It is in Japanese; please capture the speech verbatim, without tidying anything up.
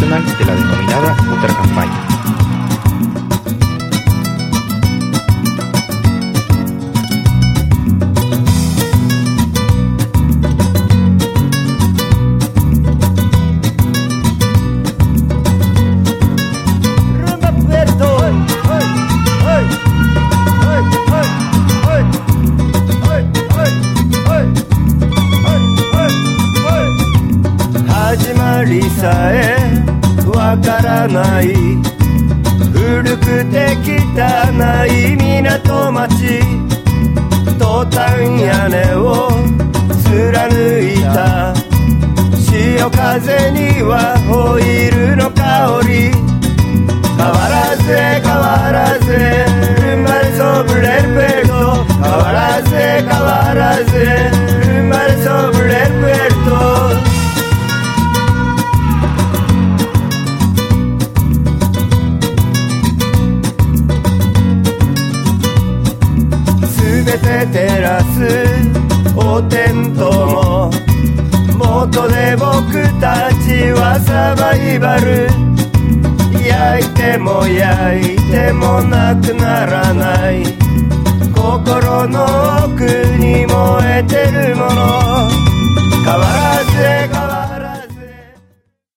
Nacional de la denominada ultracampaña. 始まりさえわからない古くて汚い港町、トタン屋根を貫いた潮風にはホイールの香り、変わらず変わらずルンバレソブレルペルト、変わらず変わらずルンバレソブレルペルト。すべて照らすお天道も元で僕たちはサバイバル、焼いても焼いてもなくならない心の奥に燃えてるもの、